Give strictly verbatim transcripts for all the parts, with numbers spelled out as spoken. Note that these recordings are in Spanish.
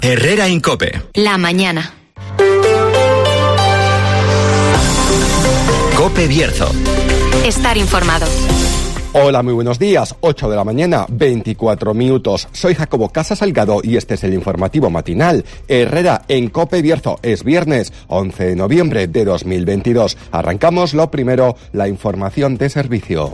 Herrera Incope. La mañana. Cope Bierzo. Estar informado. Hola, muy buenos días. ocho de la mañana, veinticuatro minutos. Soy Jacobo Casa Salgado y este es el informativo matinal. Herrera en Cope Bierzo. Es viernes, once de noviembre de dos mil veintidós. Arrancamos lo primero, la información de servicio.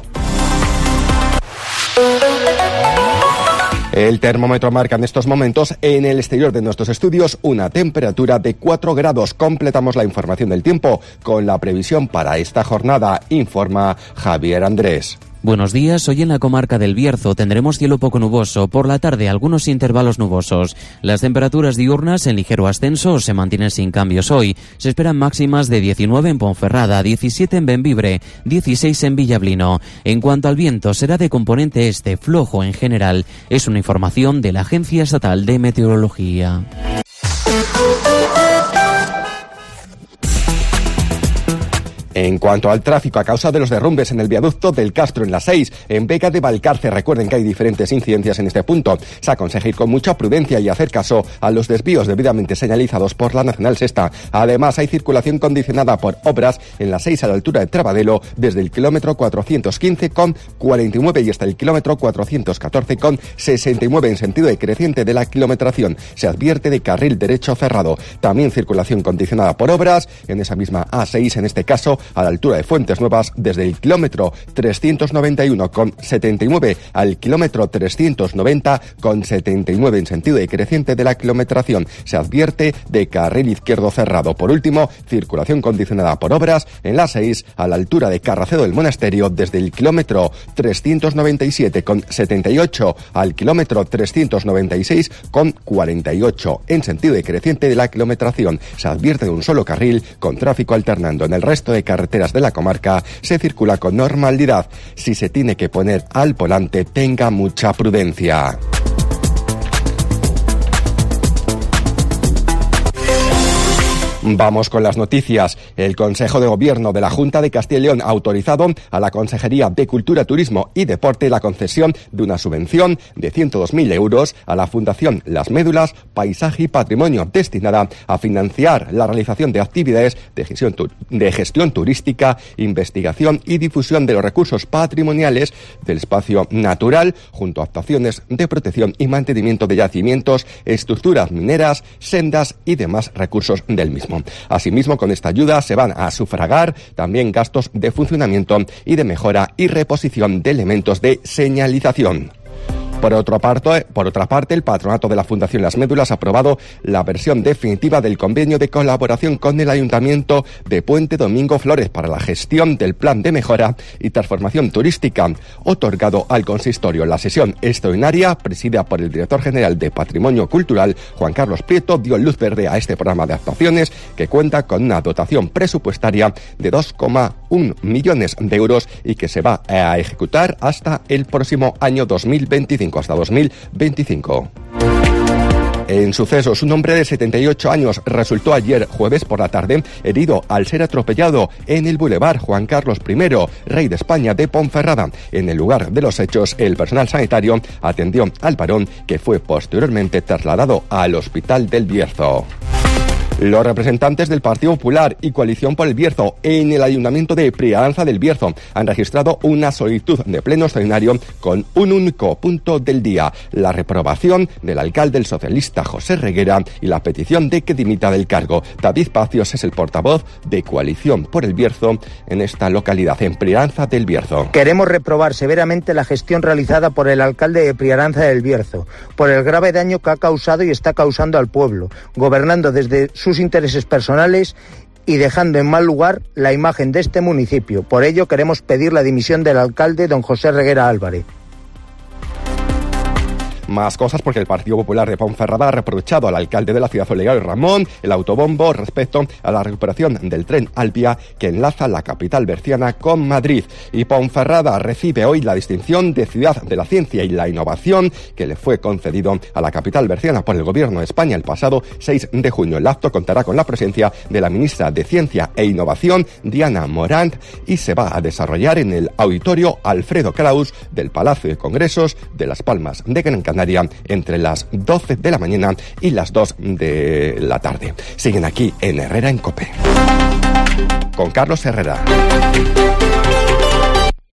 El termómetro marca en estos momentos en el exterior de nuestros estudios una temperatura de cuatro grados. Completamos la información del tiempo con la previsión para esta jornada, informa Javier Andrés. Buenos días, hoy en la comarca del Bierzo tendremos cielo poco nuboso, por la tarde algunos intervalos nubosos. Las temperaturas diurnas en ligero ascenso se mantienen sin cambios hoy. Se esperan máximas de diecinueve en Ponferrada, diecisiete en Bembibre, dieciséis en Villablino. En cuanto al viento, será de componente este, flojo en general. Es una información de la Agencia Estatal de Meteorología. En cuanto al tráfico, a causa de los derrumbes en el viaducto del Castro en la seis, en Vega de Valcarce, recuerden que hay diferentes incidencias en este punto. Se aconseja ir con mucha prudencia y hacer caso a los desvíos debidamente señalizados por la Nacional Sexta. Además, hay circulación condicionada por obras en la seis a la altura de Trabadelo, desde el kilómetro cuatrocientos quince con cuarenta y nueve y hasta el kilómetro cuatrocientos catorce con sesenta y nueve en sentido decreciente de la kilometración. Se advierte de carril derecho cerrado. También circulación condicionada por obras en esa misma A seis, en este caso, a la altura de Fuentes Nuevas, desde el kilómetro trescientos noventa y uno con setenta y nueve al kilómetro trescientos noventa con setenta y nueve en sentido decreciente de la kilometración. Se advierte de carril izquierdo cerrado. Por último, circulación condicionada por obras en la seis a la altura de Carracedo del Monasterio, desde el kilómetro trescientos noventa y siete con setenta y ocho al kilómetro trescientos noventa y seis con cuarenta y ocho en sentido decreciente de la kilometración. Se advierte de un solo carril con tráfico alternando. En el resto de carreteras de la comarca se circula con normalidad. Si se tiene que poner al volante, tenga mucha prudencia. Vamos con las noticias. El Consejo de Gobierno de la Junta de Castilla y León ha autorizado a la Consejería de Cultura, Turismo y Deporte la concesión de una subvención de ciento dos mil euros a la Fundación Las Médulas, Paisaje y Patrimonio, destinada a financiar la realización de actividades de gestión, de gestión turística, investigación y difusión de los recursos patrimoniales del espacio natural, junto a actuaciones de protección y mantenimiento de yacimientos, estructuras mineras, sendas y demás recursos del mismo. Asimismo, con esta ayuda se van a sufragar también gastos de funcionamiento y de mejora y reposición de elementos de señalización. Por otra parte, por otra parte, el patronato de la Fundación Las Médulas ha aprobado la versión definitiva del convenio de colaboración con el Ayuntamiento de Puente Domingo Flores para la gestión del plan de mejora y transformación turística otorgado al consistorio. La sesión extraordinaria, presidida por el director general de Patrimonio Cultural, Juan Carlos Prieto, dio luz verde a este programa de actuaciones que cuenta con una dotación presupuestaria de dos coma uno millones de euros y que se va a ejecutar hasta el próximo año dos mil veinticinco, hasta dos mil veinticinco. En sucesos, un hombre de setenta y ocho años resultó ayer jueves por la tarde herido al ser atropellado en el Boulevard Juan Carlos primero, Rey de España de Ponferrada. En el lugar de los hechos, el personal sanitario atendió al varón, que fue posteriormente trasladado al Hospital del Bierzo. Los representantes del Partido Popular y Coalición por el Bierzo en el Ayuntamiento de Priaranza del Bierzo han registrado una solicitud de pleno extraordinario con un único punto del día: la reprobación del alcalde el socialista José Reguera y la petición de que dimita del cargo. David Pacios es el portavoz de Coalición por el Bierzo en esta localidad, en Priaranza del Bierzo. Queremos reprobar severamente la gestión realizada por el alcalde de Priaranza del Bierzo, por el grave daño que ha causado y está causando al pueblo, gobernando desde su sus intereses personales y dejando en mal lugar la imagen de este municipio. Por ello queremos pedir la dimisión del alcalde don José Reguera Álvarez. Más cosas, porque el Partido Popular de Ponferrada ha reprochado al alcalde de la ciudad, Olegario Ramón, el autobombo respecto a la recuperación del tren Alvia que enlaza la capital berciana con Madrid. Y Ponferrada recibe hoy la distinción de Ciudad de la Ciencia y la Innovación que le fue concedido a la capital berciana por el Gobierno de España el pasado seis de junio. El acto contará con la presencia de la ministra de Ciencia e Innovación, Diana Morant, y se va a desarrollar en el Auditorio Alfredo Kraus del Palacio de Congresos de Las Palmas de Gran Canaria Canaria entre las doce de la mañana y las dos de la tarde. Siguen aquí en Herrera en COPE. Con Carlos Herrera.